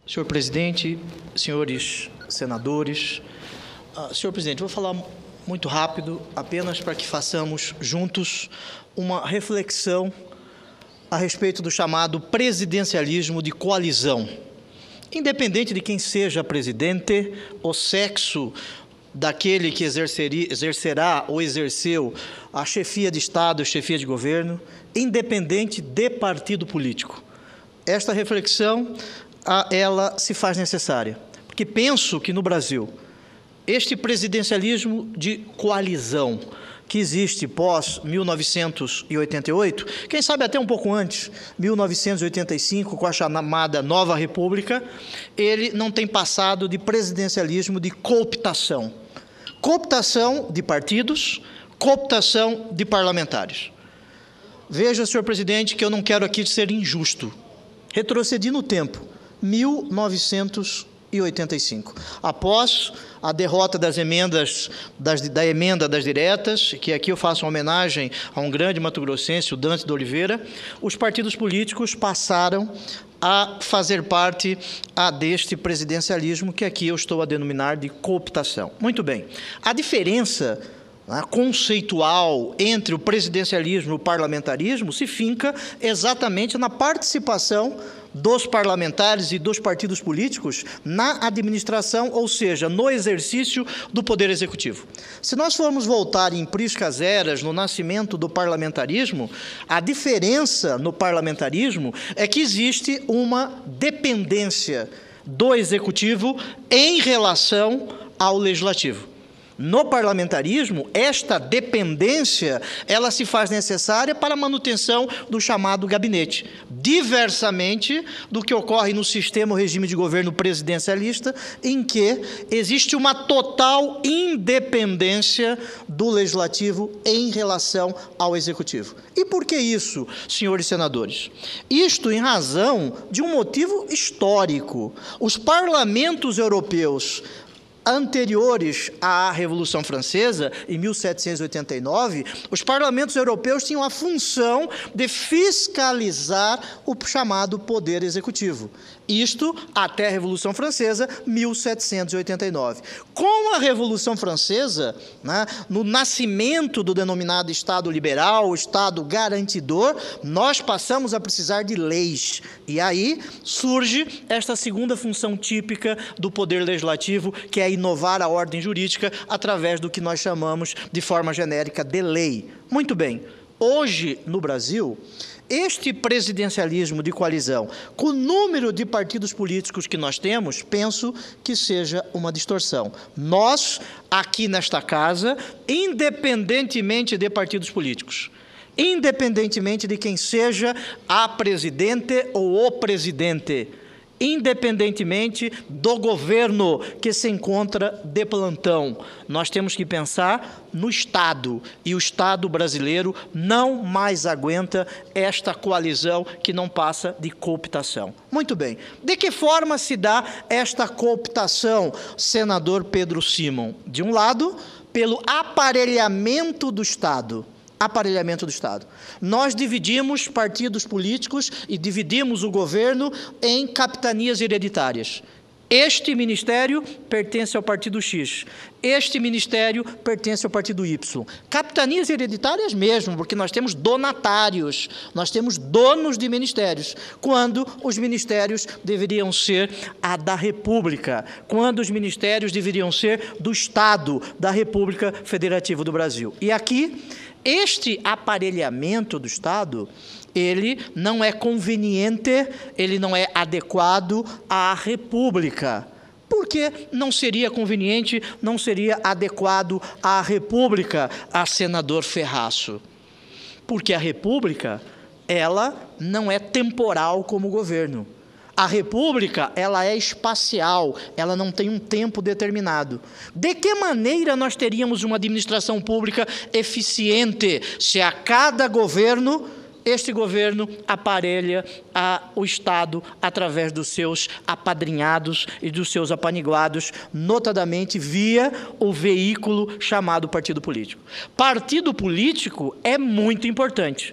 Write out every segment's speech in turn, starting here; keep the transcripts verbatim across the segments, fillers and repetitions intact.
Senhor presidente, senhores senadores, uh, senhor presidente, vou falar muito rápido, apenas para que façamos juntos uma reflexão a respeito do chamado presidencialismo de coalizão. Independente de quem seja presidente, o sexo daquele que exercerá ou exerceu a chefia de Estado, a chefia de governo, independente de partido político. Esta reflexão, ela se faz necessária, porque penso que no Brasil, este presidencialismo de coalizão que existe pós mil novecentos e oitenta e oito, quem sabe até um pouco antes, mil novecentos e oitenta e cinco, com a chamada Nova República, ele não tem passado de presidencialismo de cooptação. Cooptação de partidos, cooptação de parlamentares. Veja, senhor presidente, que eu não quero aqui ser injusto. Retrocedi no tempo, mil novecentos e oitenta e cinco. Após a derrota das emendas, das, da emenda das diretas, que aqui eu faço uma homenagem a um grande mato-grossense, o Dante de Oliveira, os partidos políticos passaram a fazer parte a deste presidencialismo, que aqui eu estou a denominar de cooptação. Muito bem. A diferença conceitual entre o presidencialismo e o parlamentarismo se finca exatamente na participação dos parlamentares e dos partidos políticos na administração, ou seja, no exercício do poder executivo. Se nós formos voltar em priscas eras no nascimento do parlamentarismo, a diferença no parlamentarismo é que existe uma dependência do executivo em relação ao legislativo. No parlamentarismo, esta dependência, ela se faz necessária para a manutenção do chamado gabinete, diversamente do que ocorre no sistema ou regime de governo presidencialista, em que existe uma total independência do legislativo em relação ao executivo. E por que isso, senhores senadores? Isto em razão de um motivo histórico. Os parlamentos europeus anteriores à Revolução Francesa, em mil setecentos e oitenta e nove, os parlamentos europeus tinham a função de fiscalizar o chamado poder executivo. Isto até a Revolução Francesa, mil setecentos e oitenta e nove. Com a Revolução Francesa, né, no nascimento do denominado Estado liberal, o Estado garantidor, nós passamos a precisar de leis. E aí surge esta segunda função típica do poder legislativo, que é inovar a ordem jurídica através do que nós chamamos de forma genérica de lei. Muito bem, hoje no Brasil, este presidencialismo de coalizão, com o número de partidos políticos que nós temos, penso que seja uma distorção. Nós, aqui nesta casa, independentemente de partidos políticos, independentemente de quem seja a presidente ou o presidente, independentemente do governo que se encontra de plantão, nós temos que pensar no Estado, e o Estado brasileiro não mais aguenta esta coalizão que não passa de cooptação. Muito bem. De que forma se dá esta cooptação, senador Pedro Simon? De um lado, pelo aparelhamento do Estado. Aparelhamento do Estado. Nós dividimos partidos políticos e dividimos o governo em capitanias hereditárias. Este ministério pertence ao partido X, este ministério pertence ao partido Y. Capitanias hereditárias mesmo, porque nós temos donatários, nós temos donos de ministérios, quando os ministérios deveriam ser a da República, quando os ministérios deveriam ser do Estado, da República Federativa do Brasil. E aqui, este aparelhamento do Estado, ele não é conveniente, ele não é adequado à República. Por que não seria conveniente, não seria adequado à República, a senador Ferraço? Porque a República, ela não é temporal como o governo. A República, ela é espacial, ela não tem um tempo determinado. De que maneira nós teríamos uma administração pública eficiente se a cada governo, este governo aparelha a, o Estado através dos seus apadrinhados e dos seus apaniguados, notadamente via o veículo chamado partido político? Partido político é muito importante.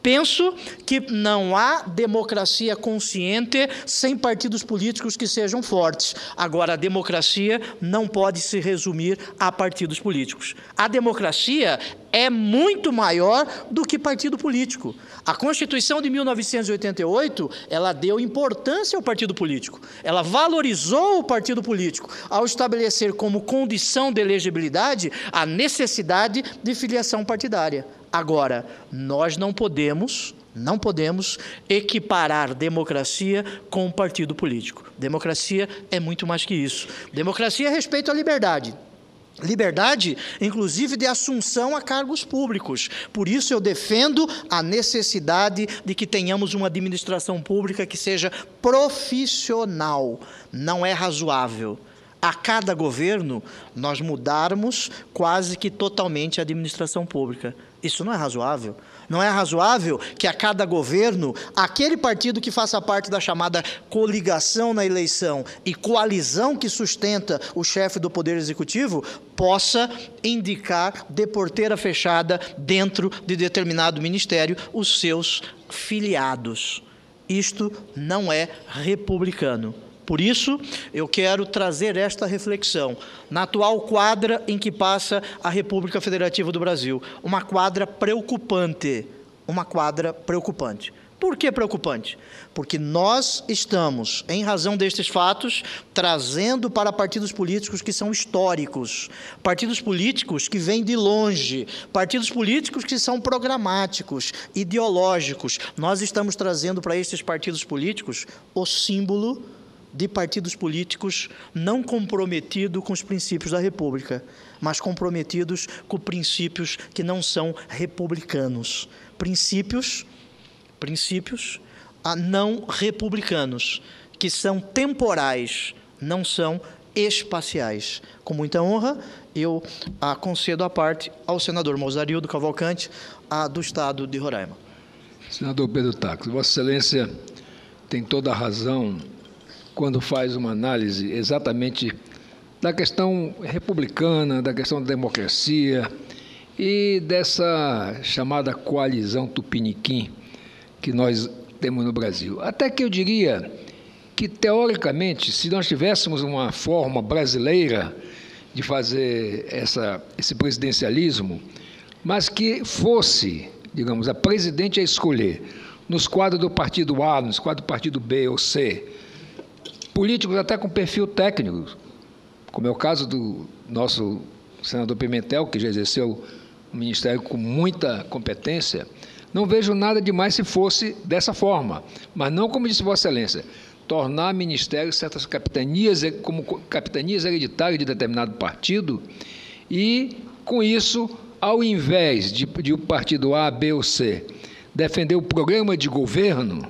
Penso que não há democracia consciente sem partidos políticos que sejam fortes. Agora, a democracia não pode se resumir a partidos políticos. A democracia é muito maior do que partido político. A Constituição de mil novecentos e oitenta e oito, ela deu importância ao partido político. Ela valorizou o partido político ao estabelecer como condição de elegibilidade a necessidade de filiação partidária. Agora, nós não podemos, não podemos equiparar democracia com partido político. Democracia é muito mais que isso. Democracia é respeito à liberdade. Liberdade, inclusive, de assunção a cargos públicos. Por isso eu defendo a necessidade de que tenhamos uma administração pública que seja profissional. Não é razoável a cada governo nós mudarmos quase que totalmente a administração pública. Isso não é razoável. Não é razoável que a cada governo, aquele partido que faça parte da chamada coligação na eleição e coalizão que sustenta o chefe do Poder Executivo, possa indicar de porteira fechada dentro de determinado ministério os seus filiados. Isto não é republicano. Por isso, eu quero trazer esta reflexão na atual quadra em que passa a República Federativa do Brasil. Uma quadra preocupante, uma quadra preocupante. Por que preocupante? Porque nós estamos, em razão destes fatos, trazendo para partidos políticos que são históricos, partidos políticos que vêm de longe, partidos políticos que são programáticos, ideológicos. Nós estamos trazendo para estes partidos políticos o símbolo de partidos políticos não comprometidos com os princípios da República, mas comprometidos com princípios que não são republicanos. Princípios, princípios não republicanos, que são temporais, não são espaciais. Com muita honra, eu a, concedo a parte ao senador Mozarildo Cavalcante, a, do Estado de Roraima. Senador Pedro Tacos, Vossa Excelência tem toda a razão quando faz uma análise exatamente da questão republicana, da questão da democracia e dessa chamada coalizão tupiniquim que nós temos no Brasil. Até que eu diria que, teoricamente, se nós tivéssemos uma forma brasileira de fazer essa, esse presidencialismo, mas que fosse, digamos, a presidente a escolher nos quadros do partido A, nos quadros do partido B ou C, políticos até com perfil técnico, como é o caso do nosso senador Pimentel, que já exerceu o ministério com muita competência, não vejo nada demais se fosse dessa forma, mas não como disse Vossa Excelência, tornar ministérios certas capitanias, como capitanias hereditárias de determinado partido, e, com isso, ao invés de, de o partido A, B ou C defender o programa de governo,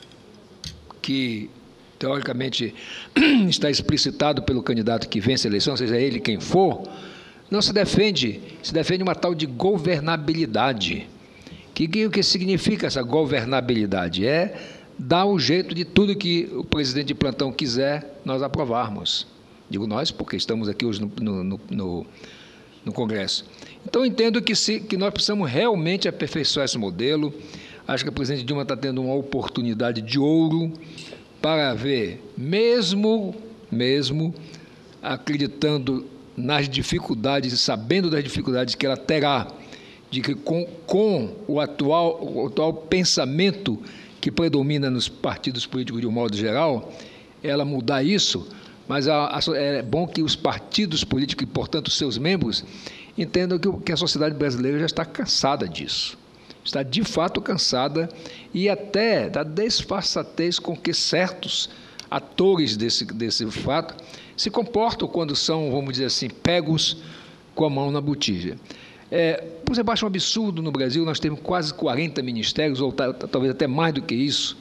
que teoricamente está explicitado pelo candidato que vence a eleição, seja ele quem for, não se defende, se defende uma tal de governabilidade. Que, que, o que significa essa governabilidade? É dar o jeito de tudo que o presidente de plantão quiser nós aprovarmos. Digo nós, porque estamos aqui hoje no, no, no, no Congresso. Então, entendo que, se, que nós precisamos realmente aperfeiçoar esse modelo. Acho que a presidente Dilma está tendo uma oportunidade de ouro para ver, mesmo, mesmo acreditando nas dificuldades, sabendo das dificuldades que ela terá, de que com, com o, atual, o atual pensamento que predomina nos partidos políticos de um modo geral, ela mudar isso, mas a, a, é bom que os partidos políticos e, portanto, seus membros, entendam que, que a sociedade brasileira já está cansada disso. Está, de fato, cansada e até da desfaçatez com que certos atores desse, desse fato se comportam quando são, vamos dizer assim, pegos com a mão na botija. É, por exemplo, acho um absurdo no Brasil, nós temos quase quarenta ministérios, ou talvez até mais do que isso,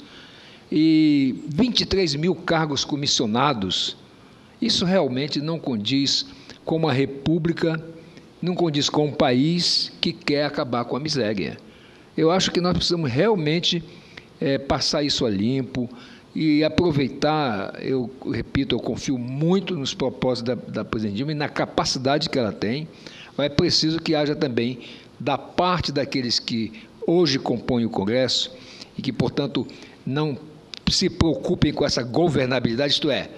e vinte e três mil cargos comissionados. Isso realmente não condiz com uma república, não condiz com um país que quer acabar com a miséria. Eu acho que nós precisamos realmente é, passar isso a limpo e aproveitar, eu repito, eu confio muito nos propósitos da, da presidente Dilma e na capacidade que ela tem, mas é preciso que haja também, da parte daqueles que hoje compõem o Congresso e que, portanto, não se preocupem com essa governabilidade, isto é,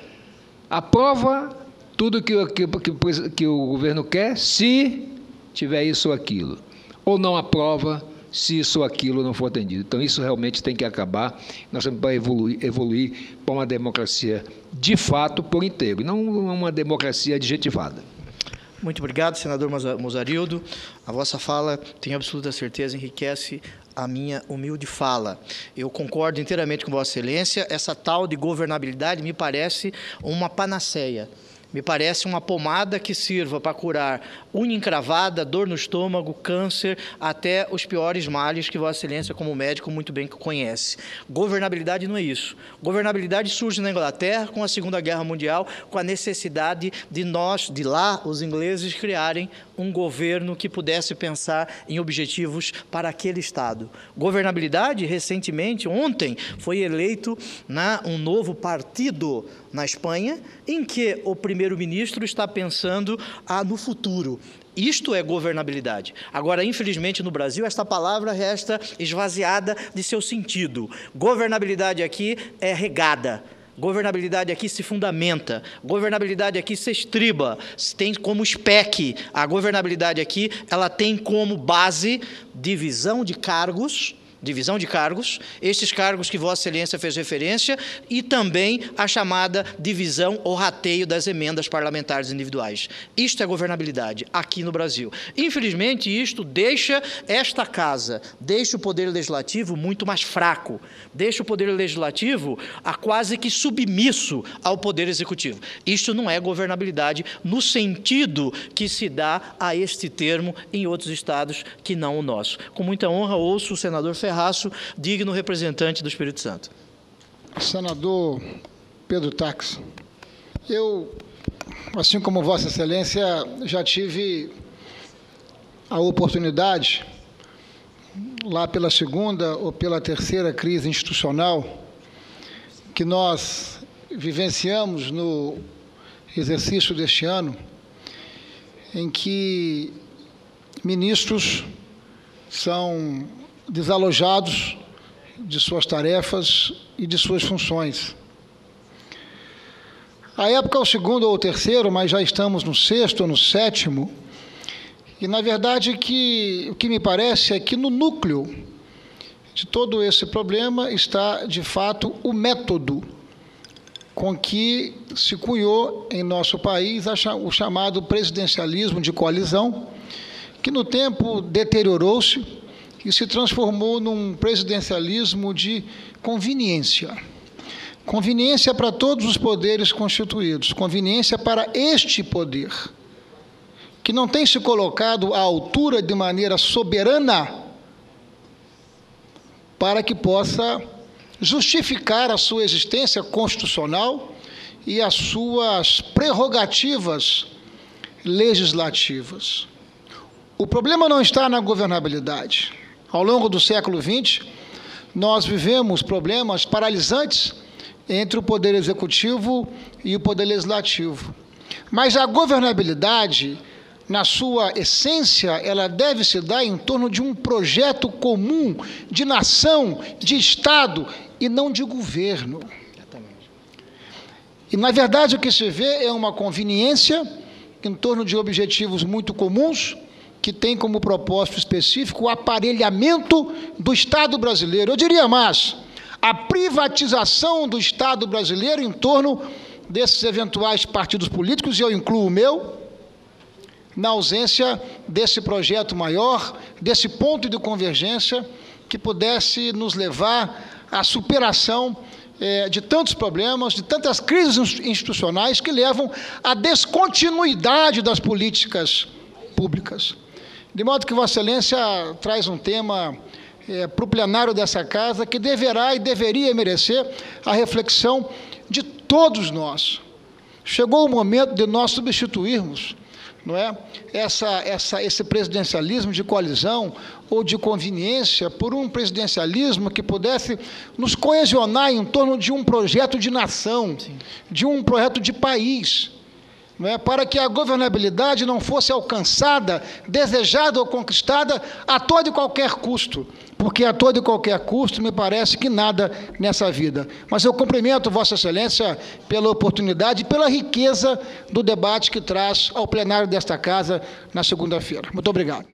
aprova tudo que, que, que, que o governo quer se tiver isso ou aquilo, ou não aprova se isso ou aquilo não for atendido. Então, isso realmente tem que acabar. Nós temos para evoluir, evoluir para uma democracia de fato por inteiro, e não uma democracia adjetivada. Muito obrigado, senador Muzarildo. A vossa fala, tenho absoluta certeza, enriquece a minha humilde fala. Eu concordo inteiramente com Vossa Excelência. Essa tal de governabilidade me parece uma panaceia. Me parece uma pomada que sirva para curar unha encravada, dor no estômago, câncer, até os piores males que Vossa Excelência, como médico, muito bem conhece. Governabilidade não é isso. Governabilidade surge na Inglaterra com a Segunda Guerra Mundial, com a necessidade de nós, de lá, os ingleses, criarem um governo que pudesse pensar em objetivos para aquele Estado. Governabilidade, recentemente, ontem, foi eleito na, um novo partido na Espanha, em que o primeiro-ministro está pensando ah, no futuro. Isto é governabilidade. Agora, infelizmente, no Brasil, esta palavra resta esvaziada de seu sentido. Governabilidade aqui é regada. Governabilidade aqui se fundamenta, governabilidade aqui se estriba, tem como spec. A governabilidade aqui, ela tem como base divisão de cargos, divisão de cargos, estes cargos que Vossa Excelência fez referência, e também a chamada divisão ou rateio das emendas parlamentares individuais. Isto é governabilidade aqui no Brasil. Infelizmente, isto deixa esta casa, deixa o Poder Legislativo muito mais fraco, deixa o Poder Legislativo a quase que submisso ao Poder Executivo. Isto não é governabilidade no sentido que se dá a este termo em outros estados que não o nosso. Com muita honra, ouço o senador Ferraz, digno representante do Espírito Santo. Senador Pedro Tax, eu, assim como Vossa Excelência, já tive a oportunidade, lá pela segunda ou pela terceira crise institucional, que nós vivenciamos no exercício deste ano, em que ministros são desalojados de suas tarefas e de suas funções. A época é o segundo ou o terceiro, mas já estamos no sexto ou no sétimo, e, na verdade, que, o que me parece é que no núcleo de todo esse problema está, de fato, o método com que se cunhou em nosso país o chamado presidencialismo de coalizão, que no tempo deteriorou-se e se transformou num presidencialismo de conveniência. Conveniência para todos os poderes constituídos, conveniência para este poder, que não tem se colocado à altura de maneira soberana para que possa justificar a sua existência constitucional e as suas prerrogativas legislativas. O problema não está na governabilidade. Ao longo do século vinte, nós vivemos problemas paralisantes entre o Poder Executivo e o Poder Legislativo. Mas a governabilidade, na sua essência, ela deve se dar em torno de um projeto comum de nação, de Estado e não de governo. E, na verdade, o que se vê é uma conveniência em torno de objetivos muito comuns, que tem como propósito específico o aparelhamento do Estado brasileiro. Eu diria mais, a privatização do Estado brasileiro em torno desses eventuais partidos políticos, e eu incluo o meu, na ausência desse projeto maior, desse ponto de convergência que pudesse nos levar à superação é, de tantos problemas, de tantas crises institucionais que levam à descontinuidade das políticas públicas. De modo que Vossa Excelência traz um tema é, para o plenário dessa casa que deverá e deveria merecer a reflexão de todos nós. Chegou o momento de nós substituirmos, não é, essa, essa, esse presidencialismo de coalizão ou de conveniência por um presidencialismo que pudesse nos coesionar em torno de um projeto de nação, Sim. de um projeto de país. não é, para que a governabilidade não fosse alcançada, desejada ou conquistada a todo e qualquer custo, porque a todo e qualquer custo me parece que nada nessa vida. Mas eu cumprimento Vossa Excelência pela oportunidade e pela riqueza do debate que traz ao plenário desta Casa na segunda-feira. Muito obrigado.